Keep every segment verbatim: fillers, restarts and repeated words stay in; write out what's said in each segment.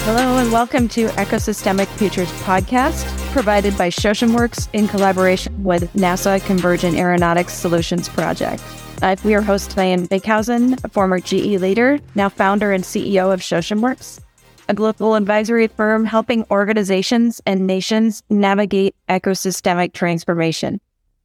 Hello and welcome to Ecosystemic Futures podcast, provided by ShoshenWorks in collaboration with NASA Convergent Aeronautics Solutions Project. Uh, we are host Diane Bickhausen, a former G E leader, now founder and C E O of ShoshenWorks, a global advisory firm helping organizations and nations navigate ecosystemic transformation.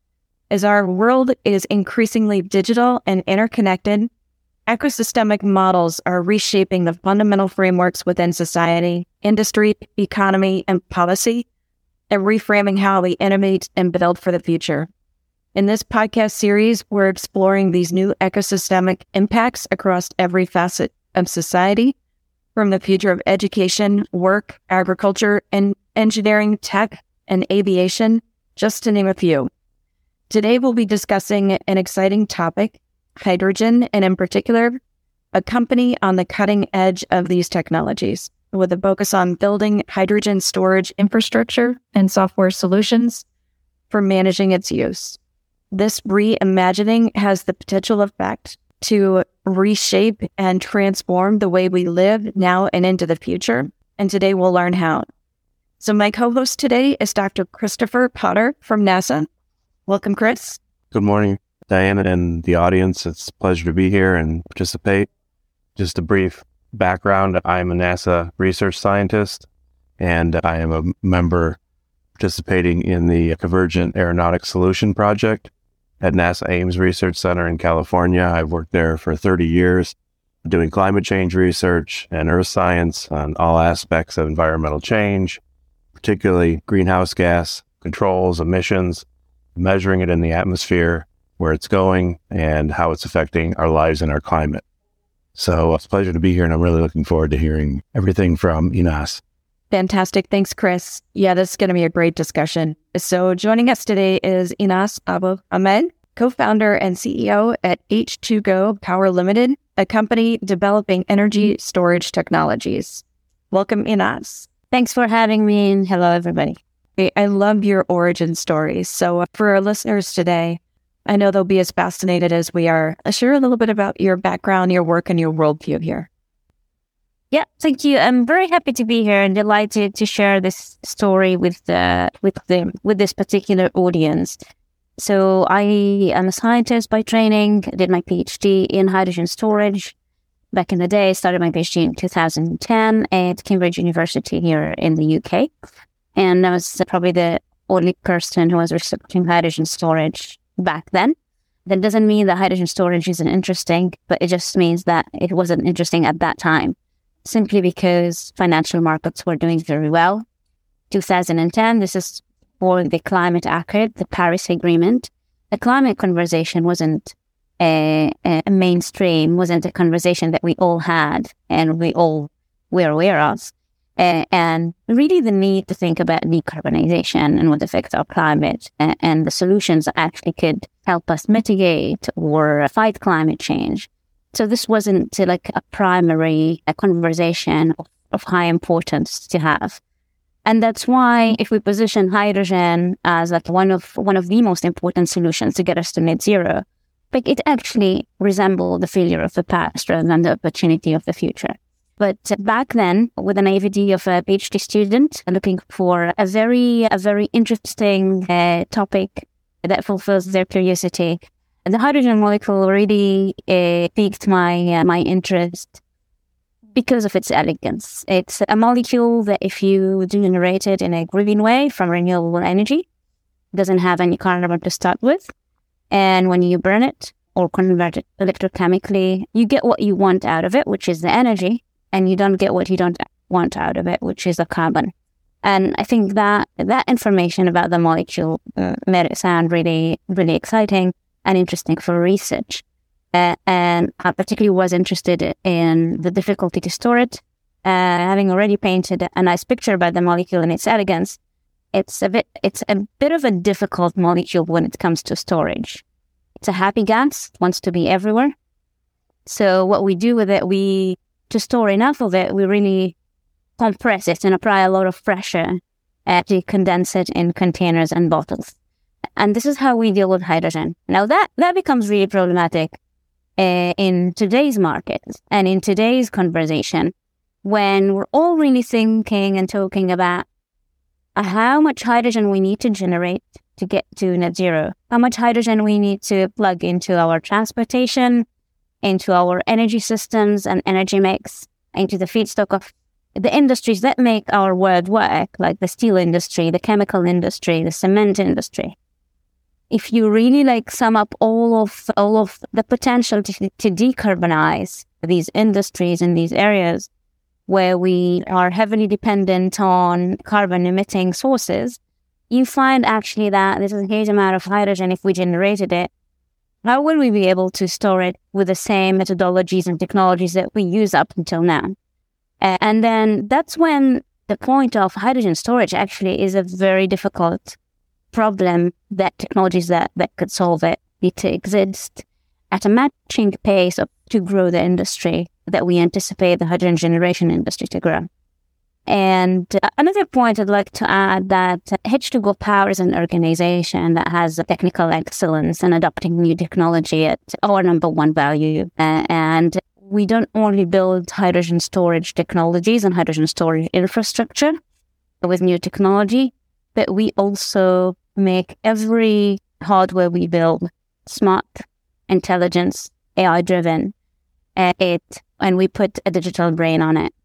As our world is increasingly digital and interconnected, ecosystemic models are reshaping the fundamental frameworks within society, industry, economy, and policy, and reframing how we innovate and build for the future. In this podcast series, we're exploring these new ecosystemic impacts across every facet of society, from the future of education, work, agriculture, and engineering, tech, and aviation, just to name a few. Today, we'll be discussing an exciting topic, hydrogen, and in particular, a company on the cutting edge of these technologies, with a focus on building hydrogen storage infrastructure and software solutions for managing its use. This reimagining has the potential effect to reshape and transform the way we live now and into the future, and today we'll learn how. So my co-host today is Doctor Christopher Potter from NASA. Welcome, Chris. Good morning, Diana and the audience. It's a pleasure to be here and participate. Just a brief background. I'm a NASA research scientist, and I am a member participating in the Convergent Aeronautics Solution Project at NASA Ames Research Center in California. I've worked there for thirty years doing climate change research and earth science on all aspects of environmental change, particularly greenhouse gas controls, emissions, measuring it in the atmosphere, where it's going, and how it's affecting our lives and our climate. So it's a pleasure to be here, and I'm really looking forward to hearing everything from Inas. Fantastic. Thanks, Chris. Yeah, this is going to be a great discussion. So joining us today is Inas Abu Ahmed, co-founder and C E O at H two Go Power Limited, a company developing energy storage technologies. Welcome, Inas. Thanks for having me, and hello, everybody. I love your origin story. So for our listeners today, I know they'll be as fascinated as we are. Share a little bit about your background, your work, and your worldview here. Yeah, thank you. I'm very happy to be here and delighted to share this story with the with the with this particular audience. So I am a scientist by training. Did my PhD in hydrogen storage back in the day. Started my PhD in two thousand ten at Cambridge University here in the U K, and I was probably the only person who was researching hydrogen storage back then. That doesn't mean that hydrogen storage isn't interesting, but it just means that it wasn't interesting at that time, simply because financial markets were doing very well. two thousand ten, this is for the climate accord, the Paris Agreement. The climate conversation wasn't a, a mainstream, wasn't a conversation that we all had and we all were aware of. Uh, and really the need to think about decarbonization and what affects our climate and, and the solutions that actually could help us mitigate or fight climate change. So this wasn't uh, like a primary a conversation of, of high importance to have. And that's why if we position hydrogen as like one of one of the most important solutions to get us to net zero, like it actually resembled the failure of the past rather than the opportunity of the future. But back then, with the naivety of a PhD student looking for a very, a very interesting uh, topic that fulfills their curiosity, the hydrogen molecule really uh, piqued my uh, my interest because of its elegance. It's a molecule that, if you generate it in a green way from renewable energy, doesn't have any carbon to start with, and when you burn it or convert it electrochemically, you get what you want out of it, which is the energy. And you don't get what you don't want out of it, which is the carbon. And I think that that information about the molecule uh, made it sound really, really exciting and interesting for research. Uh, and I particularly was interested in the difficulty to store it. Uh, having already painted a nice picture about the molecule and its elegance, it's a bit, it's a bit of a difficult molecule when it comes to storage. It's a happy gas, it wants to be everywhere. So what we do with it, we to store enough of it, we really compress it and apply a lot of pressure uh, to condense it in containers and bottles. And this is how we deal with hydrogen. Now that, that becomes really problematic uh, in today's market and in today's conversation, when we're all really thinking and talking about how much hydrogen we need to generate to get to net zero, how much hydrogen we need to plug into our transportation, into our energy systems and energy mix, into the feedstock of the industries that make our world work, like the steel industry, the chemical industry, the cement industry. If you really like sum up all of all of the potential to, to decarbonize these industries in these areas where we are heavily dependent on carbon emitting sources, you find actually that this is a huge amount of hydrogen. If we generated it, how will we be able to store it with the same methodologies and technologies that we use up until now? Uh, and then that's when the point of hydrogen storage actually is a very difficult problem that technologies that, that could solve it need to exist at a matching pace of, to grow the industry that we anticipate the hydrogen generation industry to grow. And uh, another point I'd like to add that H two Go Power is an organization that has technical excellence in adopting new technology at our number one value. Uh, and we don't only build hydrogen storage technologies and hydrogen storage infrastructure with new technology, but we also make every hardware we build smart, intelligence, A I-driven, uh, it, and we put a digital brain on it.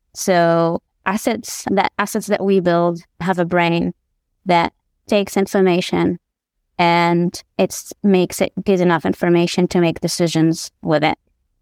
So assets that assets that we build have a brain that takes information and it makes it gives enough information to make decisions with it.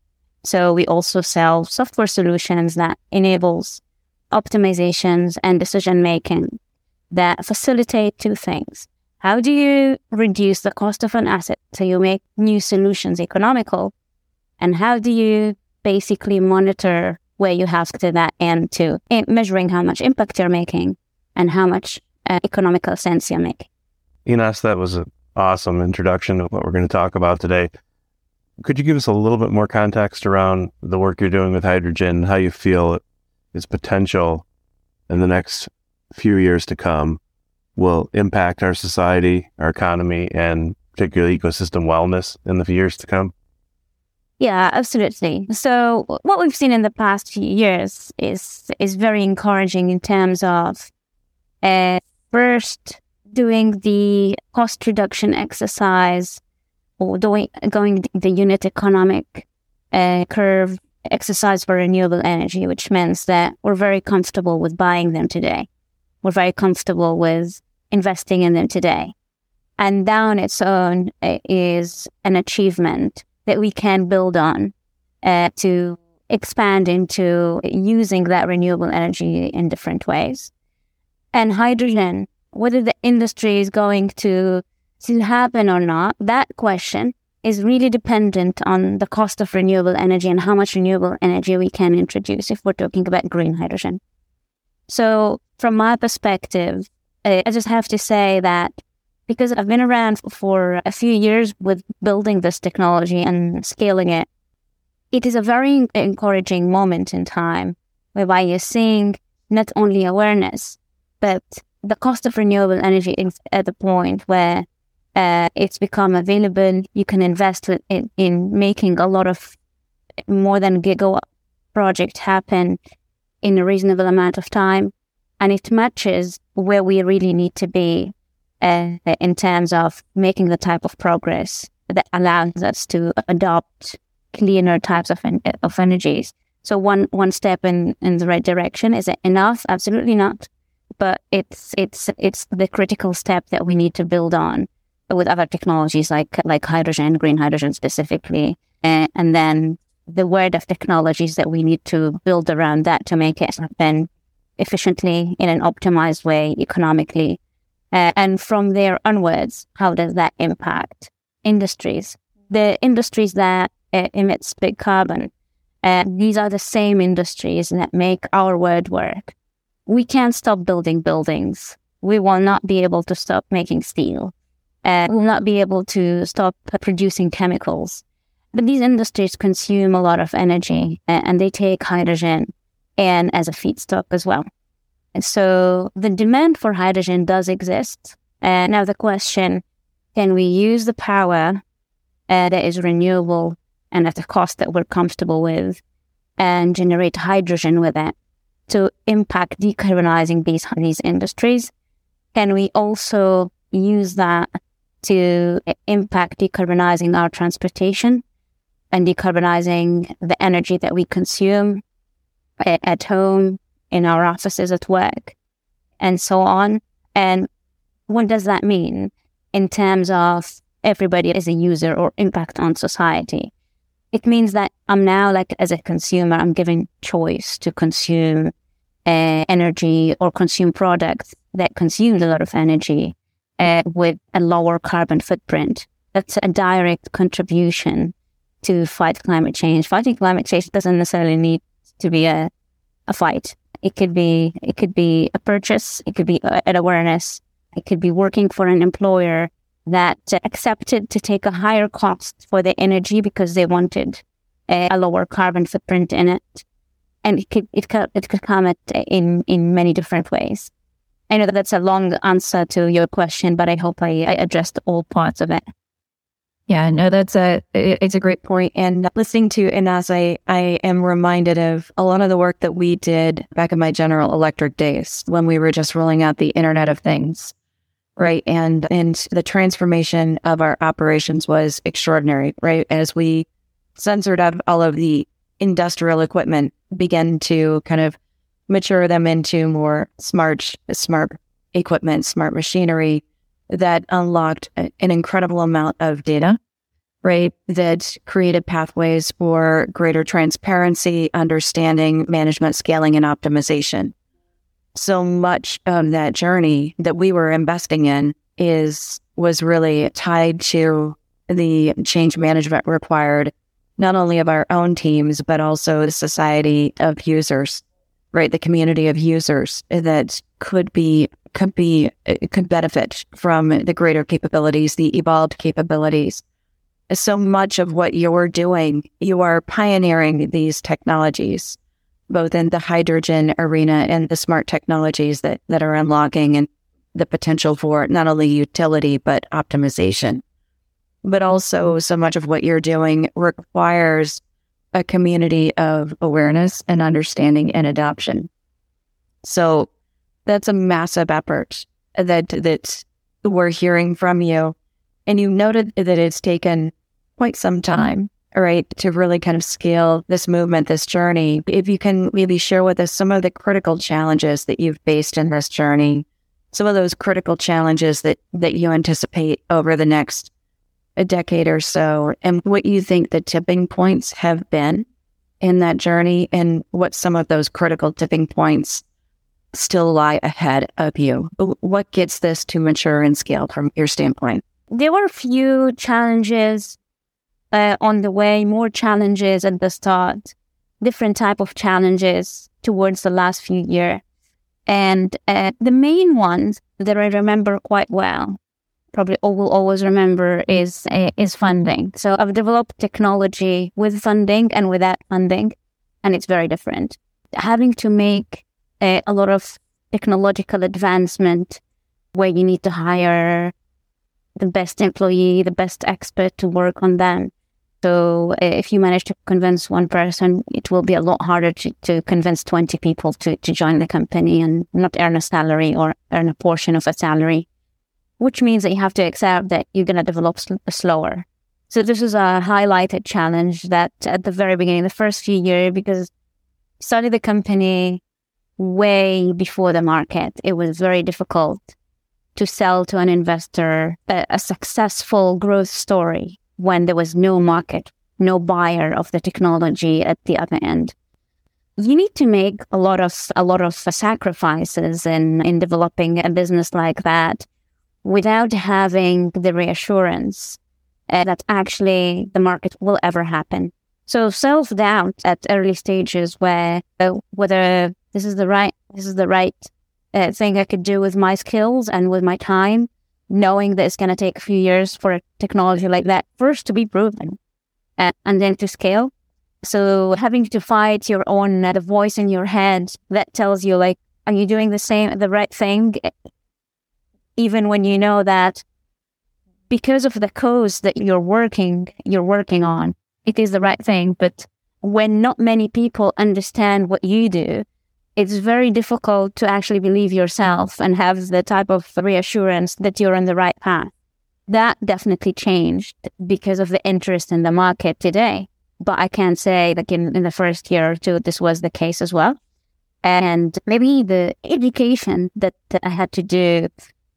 So we also sell software solutions that enables optimizations and decision making that facilitate two things. How do you reduce the cost of an asset so you make new solutions economical? And how do you basically monitor where you have to that end to measuring how much impact you're making and how much uh, economical sense you're making? Ines, that was an awesome introduction of what we're going to talk about today. Could you give us a little bit more context around the work you're doing with hydrogen, how you feel its potential in the next few years to come will impact our society, our economy, and particularly ecosystem wellness in the years to come? Yeah, absolutely. So what we've seen in the past few years is is very encouraging in terms of uh, first doing the cost reduction exercise or doing going the unit economic uh, curve exercise for renewable energy, which means that we're very comfortable with buying them today. We're very comfortable with investing in them today. And that on its own uh, is an achievement that we can build on uh, to expand into using that renewable energy in different ways. And hydrogen, whether the industry is going to, to happen or not, that question is really dependent on the cost of renewable energy and how much renewable energy we can introduce if we're talking about green hydrogen. So from my perspective, uh, I just have to say that because I've been around for a few years with building this technology and scaling it, it is a very encouraging moment in time whereby you're seeing not only awareness, but the cost of renewable energy is at the point where uh, it's become available. You can invest in, in making a lot of more than gigawatt project happen in a reasonable amount of time. And it matches where we really need to be Uh, in terms of making the type of progress that allows us to adopt cleaner types of en- of energies. So one one step in, in the right direction. Is it enough? Absolutely not. But it's it's it's the critical step that we need to build on with other technologies like like hydrogen, green hydrogen specifically, uh, and then the word of technologies that we need to build around that to make it happen efficiently in an optimized way economically. Uh, and from there onwards, how does that impact industries? The industries that uh, emits big carbon, uh, these are the same industries that make our world work. We can't stop building buildings. We will not be able to stop making steel. Uh, we will not be able to stop producing chemicals. But these industries consume a lot of energy, uh, and they take hydrogen and as a feedstock as well. And so the demand for hydrogen does exist. Uh, now the question, can we use the power uh, that is renewable and at a cost that we're comfortable with and generate hydrogen with it to impact decarbonizing these, these industries? Can we also use that to impact decarbonizing our transportation and decarbonizing the energy that we consume at, at home, in our offices, at work, and so on? And what does that mean in terms of everybody as a user or impact on society? It means that I'm now, like, as a consumer, I'm given choice to consume uh, energy or consume products that consume a lot of energy uh, with a lower carbon footprint. That's a direct contribution to fight climate change. Fighting climate change doesn't necessarily need to be a, a fight. It could be it could be a purchase. It could be an awareness. It could be working for an employer that accepted to take a higher cost for the energy because they wanted a, a lower carbon footprint in it. And it could it could it could come at in in many different ways. I know that that's a long answer to your question, but I hope I, I addressed all parts of it. Yeah, no, that's a, it's a great point. And listening to Inas, I, I am reminded of a lot of the work that we did back in my General Electric days when we were just rolling out the Internet of Things, right? And, and the transformation of our operations was extraordinary, right? As we censored out all of the industrial equipment, began to kind of mature them into more smart, smart equipment, smart machinery, that unlocked an incredible amount of data, right? That created pathways for greater transparency, understanding, management, scaling, and optimization. So much of that journey that we were investing in is was really tied to the change management required, not only of our own teams, but also the society of users, right? The community of users that could be could be could benefit from the greater capabilities, the evolved capabilities. So much of what you're doing, you are pioneering these technologies, both in the hydrogen arena and the smart technologies that, that are unlocking and the potential for not only utility, but optimization. But also so much of what you're doing requires a community of awareness and understanding and adoption. So that's a massive effort that that we're hearing from you. And you noted that it's taken quite some time, right, to really kind of scale this movement, this journey. If you can maybe share with us some of the critical challenges that you've faced in this journey, some of those critical challenges that, that you anticipate over the next a decade or so, and what you think the tipping points have been in that journey, and what some of those critical tipping points still lie ahead of you. What gets this to mature and scale from your standpoint? There were a few challenges uh, on the way, more challenges at the start, different type of challenges towards the last few years. And uh, the main ones that I remember quite well, probably will always remember, is uh, is funding. So I've developed technology with funding and without funding, and it's very different. Having to make uh, a lot of technological advancement where you need to hire the best employee, the best expert to work on them. So uh, if you manage to convince one person, it will be a lot harder to, to convince twenty people to, to join the company and not earn a salary or earn a portion of a salary, which means that you have to accept that you're going to develop sl- slower. So this is a highlighted challenge that at the very beginning, the first few years, because I started the company way before the market, it was very difficult to sell to an investor a, a successful growth story when there was no market, no buyer of the technology at the other end. You need to make a lot of a lot of sacrifices in, in developing a business like that without having the reassurance uh, that actually the market will ever happen. So self-doubt at early stages, where uh, whether this is the right this is the right uh, thing I could do with my skills and with my time, knowing that it's going to take a few years for a technology like that first to be proven uh, and then to scale. So having to fight your own, uh, the voice in your head that tells you, like, are you doing the same, the right thing? Even when you know that because of the cause that you're working, you're working on, it is the right thing, but when not many people understand what you do, it's very difficult to actually believe yourself and have the type of reassurance that you're on the right path. That definitely changed because of the interest in the market today. But I can't say like in, in the first year or two, this was the case as well. And maybe the education that, that I had to do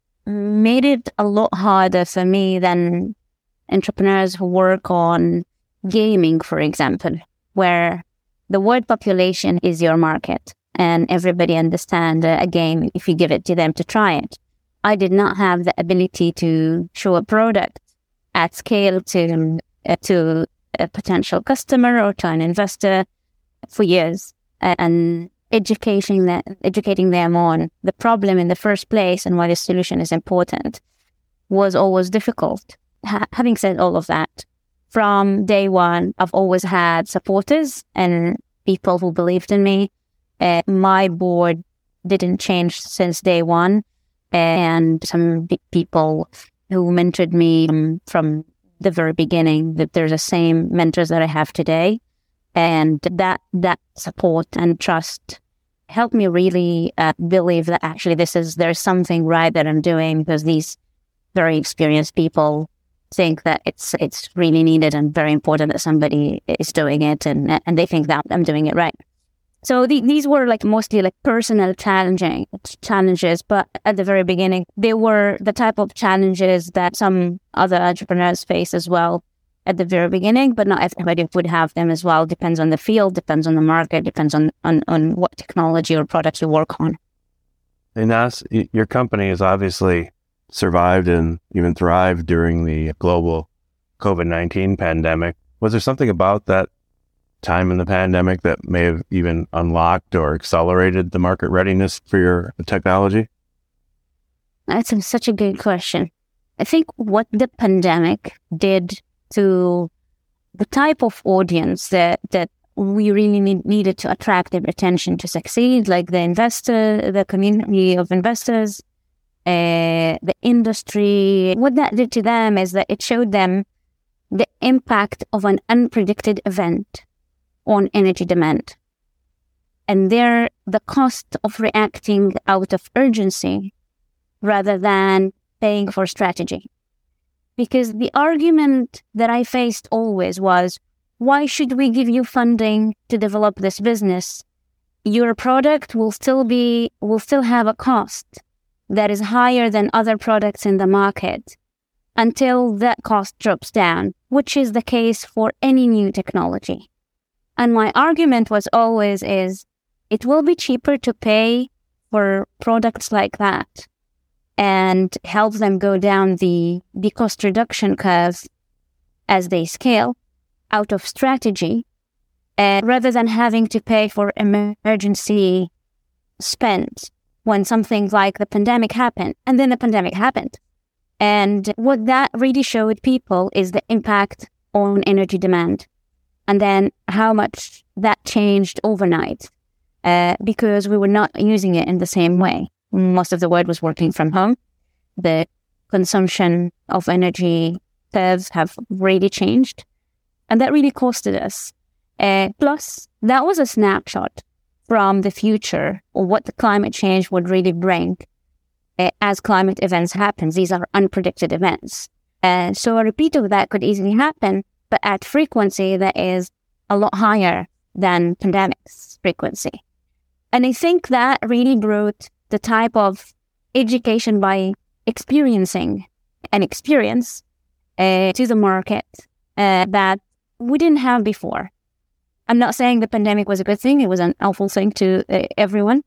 made it a lot harder for me than entrepreneurs who work on gaming, for example, where the world population is your market and everybody understands a game if you give it to them to try it. I did not have the ability to show a product at scale to uh, to a potential customer or to an investor for years, and educating that educating them on the problem in the first place and why the solution is important was always difficult. Ha- having said all of that, from day one, I've always had supporters and people who believed in me. Uh, my board didn't change since day one, and some big people who mentored me um, from the very beginning, that they're the same mentors that I have today. And that that support and trust helped me really uh, believe that actually this is, there's something right that I'm doing, because these very experienced people think that it's it's really needed and very important that somebody is doing it, and and they think that I'm doing it right. So the, these were like mostly like personal challenging challenges, but at the very beginning, they were the type of challenges that some other entrepreneurs face as well at the very beginning, but not everybody would have them as well. Depends on the field, depends on the market, depends on, on, on what technology or products you work on. And Nas, your company has obviously survived and even thrived during the global COVID nineteen pandemic. Was there something about that time in the pandemic that may have even unlocked or accelerated the market readiness for your technology? That's a, such a good question. I think what the pandemic did to the type of audience that, that we really need, needed to attract their attention to succeed, like the investor, the community of investors, uh, the industry. What that did to them is that it showed them the impact of an unpredicted event on energy demand, and there the cost of reacting out of urgency rather than paying for strategy. Because the argument that I faced always was, why should we give you funding to develop this business? Your product will still be will still have a cost that is higher than other products in the market until that cost drops down, which is the case for any new technology. And my argument was always is, it will be cheaper to pay for products like that and help them go down the, the cost reduction curve as they scale out of strategy, uh, rather than having to pay for emergency spend when something like the pandemic happened. And then the pandemic happened. And what that really showed people is the impact on energy demand. And then how much that changed overnight, uh, because we were not using it in the same way. Most of the world was working from home. The consumption of energy curves have really changed. And that really costed us. Uh, plus, that was a snapshot from the future, or what the climate change would really bring uh, as climate events happen. These are unpredicted events. Uh, so a repeat of that could easily happen, but at frequency that is a lot higher than pandemic's frequency. And I think that really brought the type of education by experiencing an experience uh, to the market uh, that we didn't have before. I'm not saying the pandemic was a good thing. It was an awful thing to uh, everyone.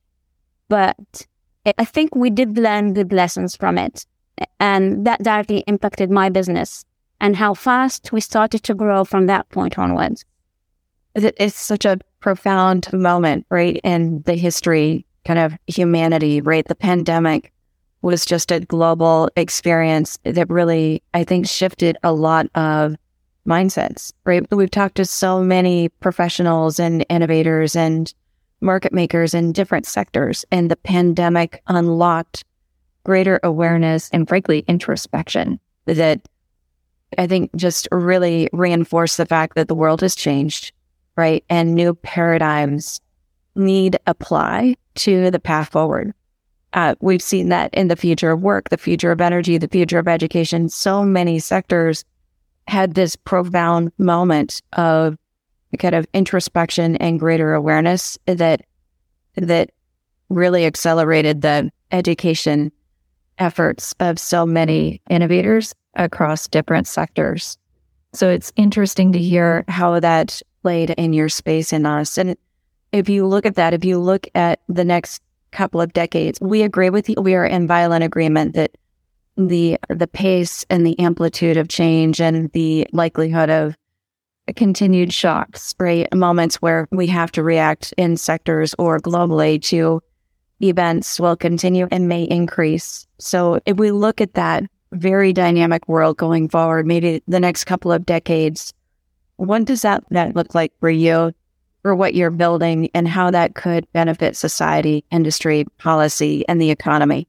But I think we did learn good lessons from it. And that directly impacted my business and how fast we started to grow from that point onwards. It's such a profound moment, right, in the history, kind of humanity, right? The pandemic was just a global experience that really, I think, shifted a lot of mindsets, right? We've talked to so many professionals and innovators and market makers in different sectors, and the pandemic unlocked greater awareness and, frankly, introspection that I think just really reinforced the fact that the world has changed. right, and new paradigms need apply to the path forward. Uh, we've seen that in the future of work, the future of energy, the future of education. So many sectors had this profound moment of kind of introspection and greater awareness that that really accelerated the education efforts of so many innovators across different sectors. So it's interesting to hear how that played in your space in us. And if you look at that, if you look at the next couple of decades, we agree with you. We are in violent agreement that the the pace and the amplitude of change and the likelihood of continued shocks, right? Moments where we have to react in sectors or globally to events will continue and may increase. So if we look at that very dynamic world going forward, maybe the next couple of decades, what does that, that look like for you, for what you're building, and how that could benefit society, industry, policy, and the economy?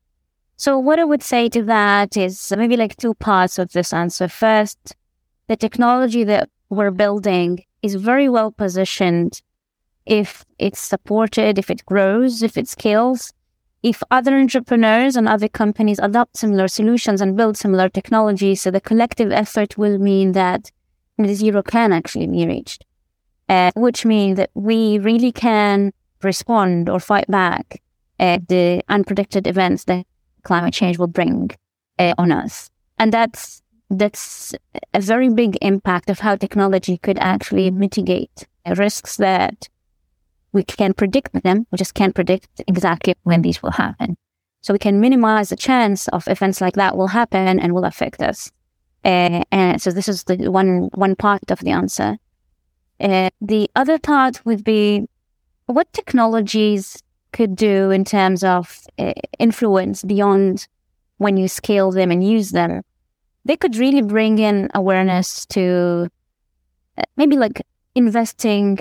So what I would say to that is maybe like two parts of this answer. First, the technology that we're building is very well positioned if it's supported, if it grows, if it scales, if other entrepreneurs and other companies adopt similar solutions and build similar technology. So the collective effort will mean that the zero can actually be reached, uh, which means that we really can respond or fight back at the unpredicted events that climate change will bring uh, on us. And that's that's a very big impact of how technology could actually mitigate risks that we can predict them. We just can't predict exactly when these will happen. So we can minimize the chance of events like that will happen and will affect us. Uh, and so this is the one one part of the answer. Uh, the other part would be what technologies could do in terms of uh, influence beyond when you scale them and use them. They could really bring in awareness to uh, maybe like investing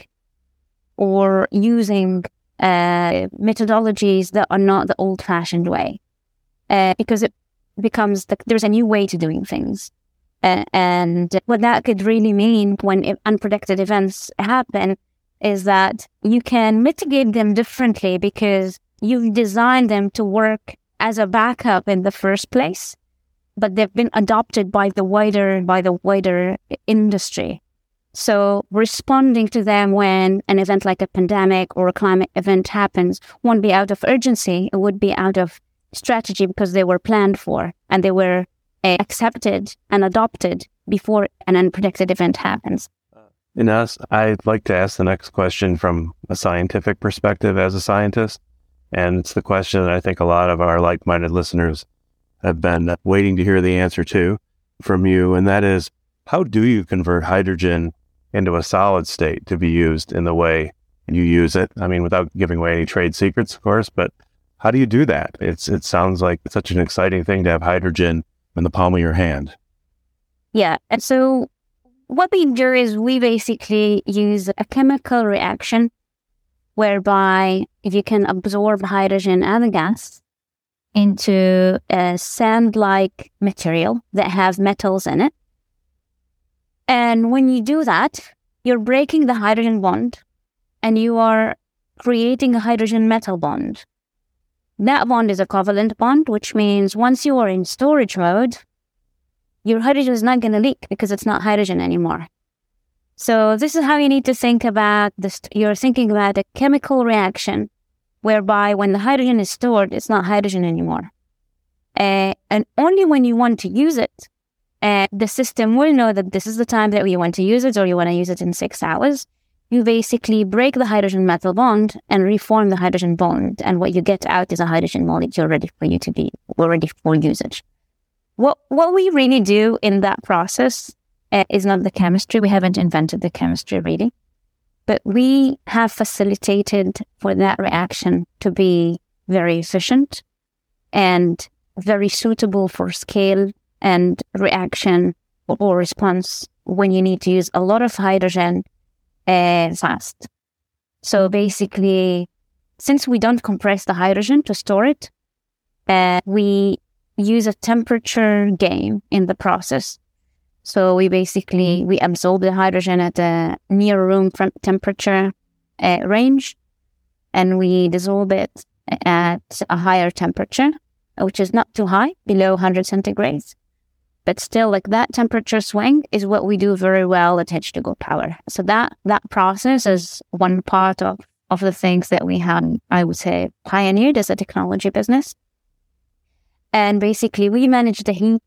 or using uh, methodologies that are not the old-fashioned way, uh, because it becomes the, there's a new way to doing things. Uh, and what that could really mean when unpredicted events happen is that you can mitigate them differently because you've designed them to work as a backup in the first place, but they've been adopted by the wider by the wider industry. So responding to them when an event like a pandemic or a climate event happens won't be out of urgency. It would be out of strategy because they were planned for and they were uh, accepted and adopted before an unpredicted event happens. Ines, I'd like to ask the next question from a scientific perspective as a scientist. And it's the question that I think a lot of our like-minded listeners have been waiting to hear the answer to from you. And that is, how do you convert hydrogen into a solid state to be used in the way you use it? I mean, without giving away any trade secrets, of course, but how do you do that? It's It sounds like such an exciting thing to have hydrogen in the palm of your hand. Yeah. And so what we do is we basically use a chemical reaction whereby if you can absorb hydrogen as a gas into a sand-like material that has metals in it. And when you do that, you're breaking the hydrogen bond and you are creating a hydrogen metal bond. That bond is a covalent bond, which means once you are in storage mode, your hydrogen is not going to leak because it's not hydrogen anymore. So this is how you need to think about this. You're thinking about a chemical reaction whereby when the hydrogen is stored, it's not hydrogen anymore. Uh, and only when you want to use it, uh, the system will know that this is the time that you want to use it or you want to use it in six hours. You basically break the hydrogen metal bond and reform the hydrogen bond. And what you get out is a hydrogen molecule ready for you to be, ready for usage. What what we really do in that process uh, is not the chemistry. We haven't invented the chemistry really, but we have facilitated for that reaction to be very efficient and very suitable for scale and reaction or response when you need to use a lot of hydrogen uh, fast. So basically, since we don't compress the hydrogen to store it, uh, we use a temperature game in the process. So we basically, we absorb the hydrogen at a near room temperature uh, range, and we dissolve it at a higher temperature, which is not too high, below one hundred centigrades. But still, like that temperature swing is what we do very well at H two Go Power. So that that process is one part of, of the things that we have, I would say, pioneered as a technology business. And basically, we manage the heat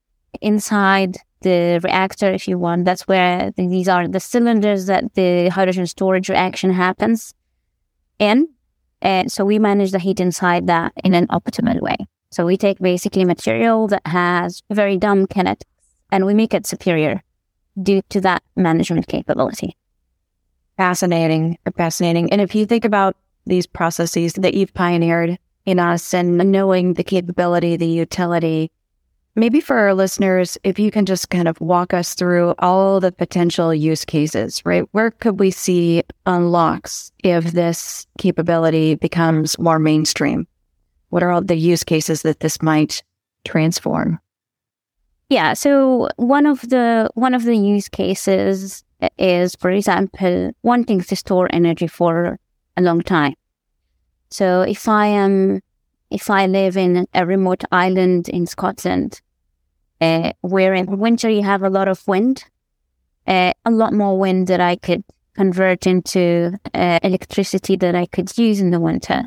inside the reactor, if you want. That's where the, these are the cylinders that the hydrogen storage reaction happens in. And so we manage the heat inside that in an optimal way. So we take basically material that has very dumb kinetics and we make it superior due to that management capability. Fascinating, fascinating. And if you think about these processes that you've pioneered in us and knowing the capability, the utility, maybe for our listeners, if you can just kind of walk us through all the potential use cases, right? Where could we see unlocks if this capability becomes more mainstream? What are all the use cases that this might transform? Yeah, so one of the one of the use cases is, for example, wanting to store energy for a long time. So if I am, if I live in a remote island in Scotland, uh, where in winter you have a lot of wind, uh, a lot more wind that I could convert into uh, electricity that I could use in the winter,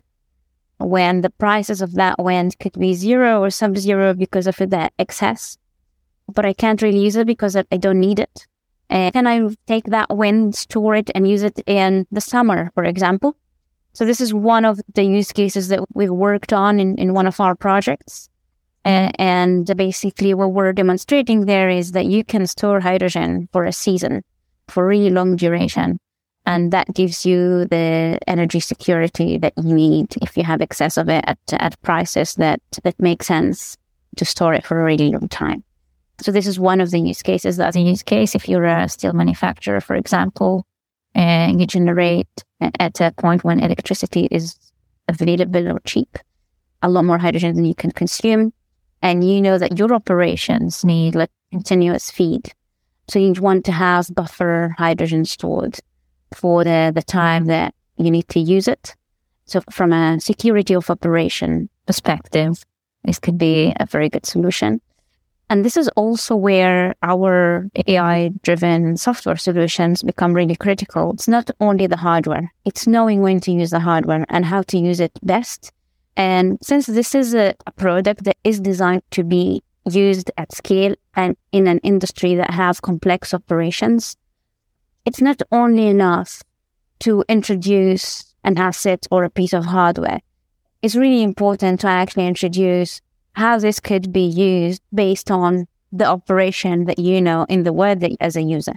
when the prices of that wind could be zero or sub-zero because of that excess, but I can't really use it because I don't need it. Uh, can I take that wind, store it, and use it in the summer, for example? So this is one of the use cases that we've worked on in, in one of our projects. Uh, and basically what we're demonstrating there is that you can store hydrogen for a season, for really long duration. And that gives you the energy security that you need if you have excess of it at, at prices that, that make sense to store it for a really long time. So this is one of the use cases. That's a use case if you're a steel manufacturer, for example, and you generate at a point when electricity is available or cheap, a lot more hydrogen than you can consume. And you know that your operations need like continuous feed. So you want to have buffer hydrogen stored for the, the time that you need to use it. So from a security of operation perspective, this could be a very good solution. And this is also where our A I-driven software solutions become really critical. It's not only the hardware, it's knowing when to use the hardware and how to use it best. And since this is a, a product that is designed to be used at scale and in an industry that has complex operations, it's not only enough to introduce an asset or a piece of hardware. It's really important to actually introduce how this could be used based on the operation that you know in the world as a user.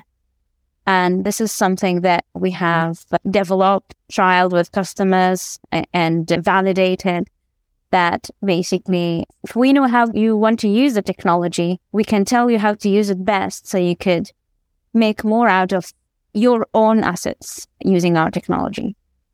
And this is something that we have developed, trialed with customers, and validated that basically, if we know how you want to use the technology, we can tell you how to use it best so you could make more out of your own assets using our technology.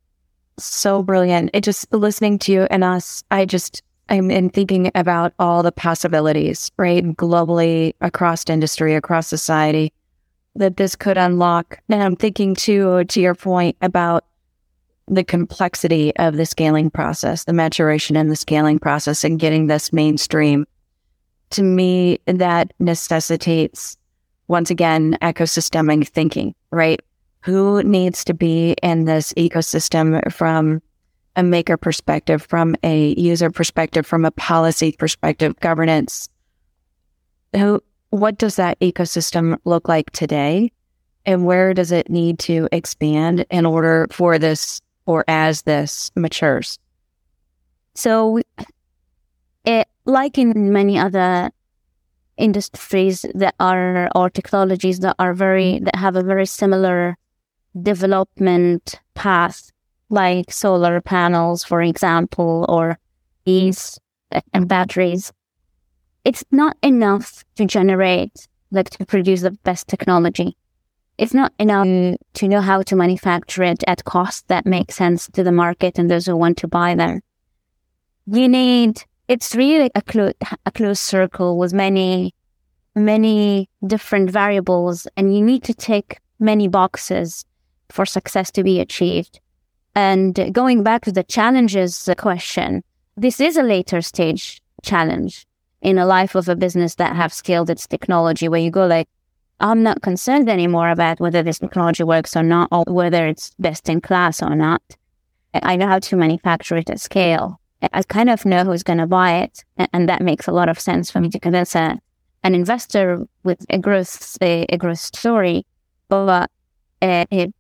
So brilliant. It just listening to you and us, I just, I'm in thinking about all the possibilities, right? Globally, across industry, across society, that this could unlock. And I'm thinking too, to your point about the complexity of the scaling process, the maturation and the scaling process and getting this mainstream. To me, that necessitates, once again, ecosystemic thinking, right? Who needs to be in this ecosystem from a maker perspective, from a user perspective, from a policy perspective, governance? Who, what does that ecosystem look like today? And where does it need to expand in order for this, or as this matures? So, it, like in many other industries that are, or technologies that are very, that have a very similar development path, like solar panels, for example, or these and batteries, it's not enough to generate, like to produce the best technology. It's not enough to know how to manufacture it at cost that makes sense to the market and those who want to buy them. You need, it's really a, clo- a close circle with many many different variables, and you need to tick many boxes for success to be achieved. And going back to the challenges question, this is a later stage challenge in a life of a business that have scaled its technology, where you go like, I'm not concerned anymore about whether this technology works or not, or whether it's best in class or not. I know how to manufacture it at scale. I kind of know who's going to buy it. And that makes a lot of sense for me to convince a, an investor with a growth, a, a growth story. But uh, it,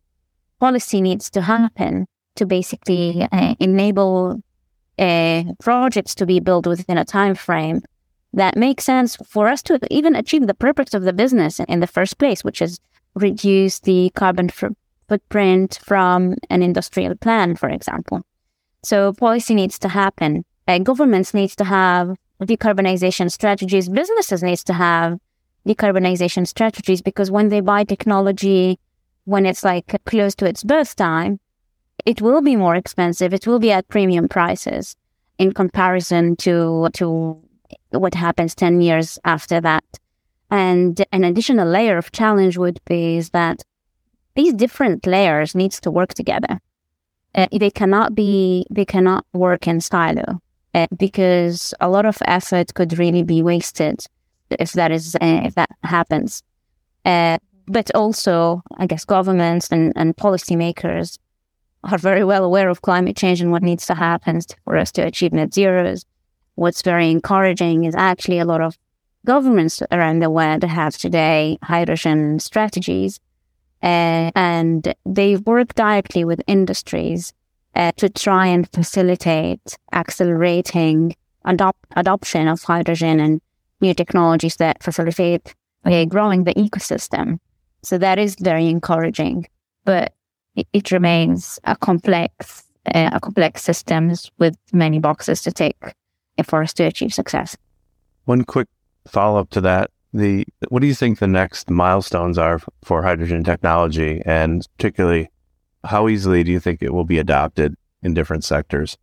policy needs to happen to basically uh, enable uh, projects to be built within a time frame that makes sense for us to even achieve the purpose of the business in the first place, which is reduce the carbon f- footprint from an industrial plant, for example. So policy needs to happen. Uh, governments needs to have decarbonization strategies. Businesses needs to have decarbonization strategies, because when they buy technology, when it's like close to its birth time, it will be more expensive. It will be at premium prices in comparison to to what happens ten years after that. And an additional layer of challenge would be is that these different layers needs to work together. Uh, they cannot be, they cannot work in silo, uh, because a lot of effort could really be wasted if that is, uh, if that happens. Uh, but also, I guess governments and, and policymakers are very well aware of climate change and what needs to happen for us to achieve net zeros. What's very encouraging is actually a lot of governments around the world have today hydrogen strategies, uh, and they work directly with industries uh, to try and facilitate accelerating adopt- adoption of hydrogen and new technologies that facilitate uh, growing the ecosystem. So that is very encouraging, but it, it remains a complex, uh, a complex systems with many boxes to tick for us to achieve success. One quick follow-up to that, the what do you think the next milestones are for hydrogen technology, and particularly how easily do you think it will be adopted in different sectors?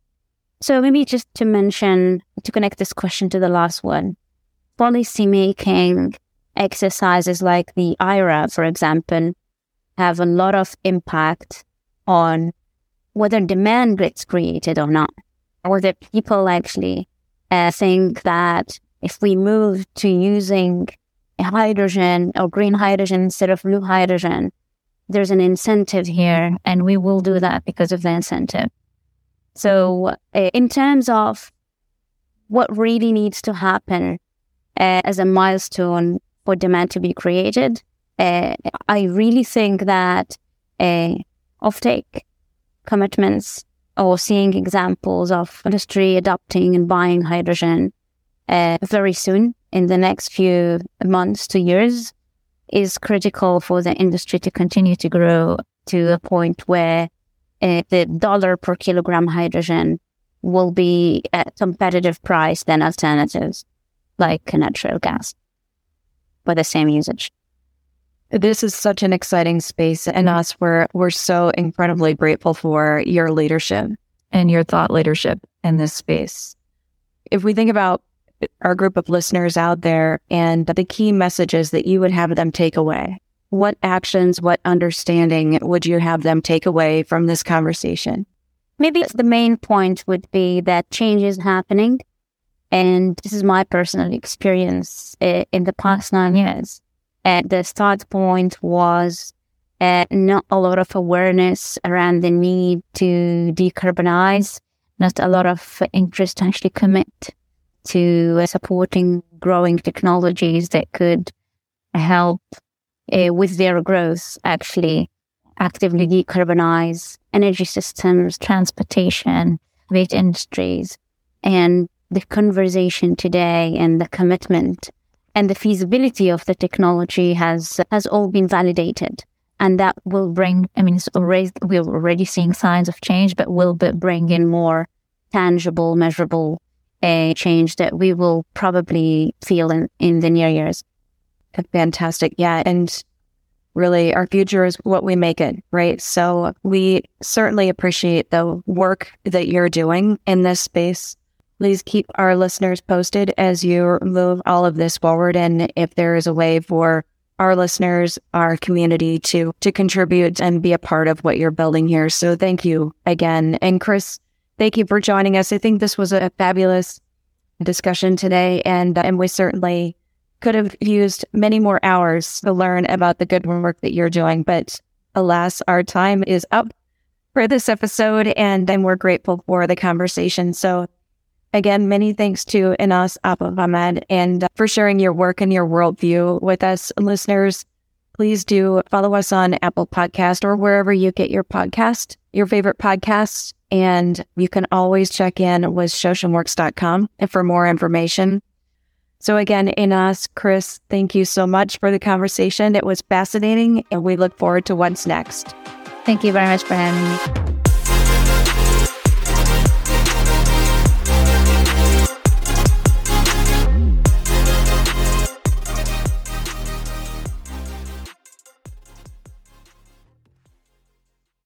So maybe just to mention, to connect this question to the last one, policymaking exercises like the I R A, for example, have a lot of impact on whether demand gets created or not, or whether people actually uh, think that if we move to using hydrogen or green hydrogen instead of blue hydrogen, there's an incentive here, and we will do that because of the incentive. So uh, in terms of what really needs to happen uh, as a milestone for demand to be created, uh, I really think that uh, offtake commitments or seeing examples of industry adopting and buying hydrogen uh, very soon in the next few months to years is critical for the industry to continue to grow to a point where uh, the dollar per kilogram hydrogen will be at a competitive price than alternatives like natural gas for the same usage. This is such an exciting space, and us, we're, we're so incredibly grateful for your leadership and your thought leadership in this space. If we think about our group of listeners out there and the key messages that you would have them take away, what actions, what understanding would you have them take away from this conversation? Maybe the main point would be that change is happening, and this is my personal experience uh, in the past nine years. Uh, the start point was uh, not a lot of awareness around the need to decarbonize, not a lot of interest to actually commit to uh, supporting growing technologies that could help uh, with their growth, actually actively decarbonize energy systems, transportation, weight industries. And the conversation today and the commitment and the feasibility of the technology has has all been validated. And that will bring, I mean, it's already, we're already seeing signs of change, but will bring in more tangible, measurable uh, change that we will probably feel in, in the near years. Fantastic. Yeah. And really, our future is what we make it, right? So we certainly appreciate the work that you're doing in this space. please keep our listeners posted as you move all of this forward. And if there is a way for our listeners, our community to to contribute and be a part of what you're building here. So thank you again. And Chris, thank you for joining us. I think this was a fabulous discussion today, and and we certainly could have used many more hours to learn about the good work that you're doing. But alas, our time is up for this episode, and, and we're grateful for the conversation. So again, many thanks to Inas Abou-Hamad and for sharing your work and your worldview with us. Listeners, please do follow us on Apple Podcast or wherever you get your podcast, your favorite podcasts. And you can always check in with shoshamworks dot com for more information. So again, Inas, Chris, thank you so much for the conversation. It was fascinating, and we look forward to what's next. Thank you very much for having me.